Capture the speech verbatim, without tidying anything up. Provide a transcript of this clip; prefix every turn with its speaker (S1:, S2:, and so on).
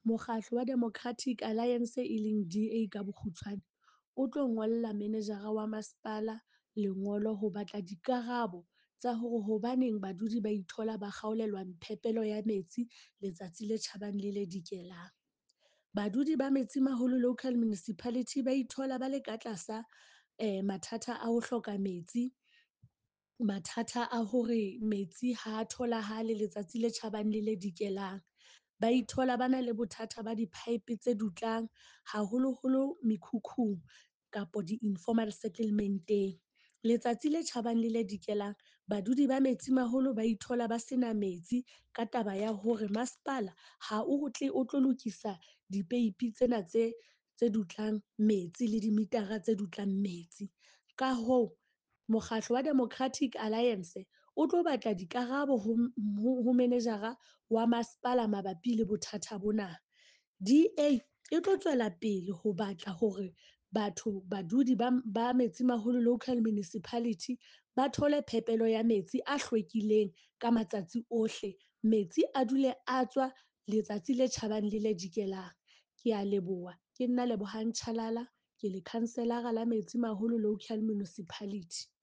S1: Mokgatlo wa Democratic Alliance, e leng D A ka bokgutshwane, o tlo ngolla manejara wa masepala lengolo ho batla dikarabo tsa hore hobaneng badudi ba ithola ba kgaolelwa phepelo ya metsi letsatsi le tjhabang le le dikelang. Badudi ba Metsimaholo Local Municipality ba ithola ba le ka tlasa eh, mathata a ho hloka metsi, mathata a hore metsi ha a tholahale letsatsi le tjhabang le le dikelang. Ba ithola ba na le bothata ba di-pipe tse dutlang haholoholo mekhukhung kapo di-informal settlement-eng. Letsatsi le tjhabang le le dikelang, badudi ba Metsimaholo ba ithola ba sena metsi ka taba ya hore masepala ha o tle o tlo lokisa dipeipi tsena tse tse dutlang metsi le dimitara tse dutlang metsi. Ka hoo, mokgatlo wa Democratic Alliance o tlo batla dikarabo ho, ho, ho manejara wa masepala mabapi le bothata bona. D A e tlo tswela pele ho batla hore batho badudi ba, ba Metsimaholo Local Municipality ba thole phepelo ya metsi a hlwekileng ka matsatsi ohle. Metsi a dule a tswa letsatsi le tjhabang le le dikelang. Ke a leboha. Ke nna Lebohang Tshalala, ke le councillor la Metsimaholo Local Municipality.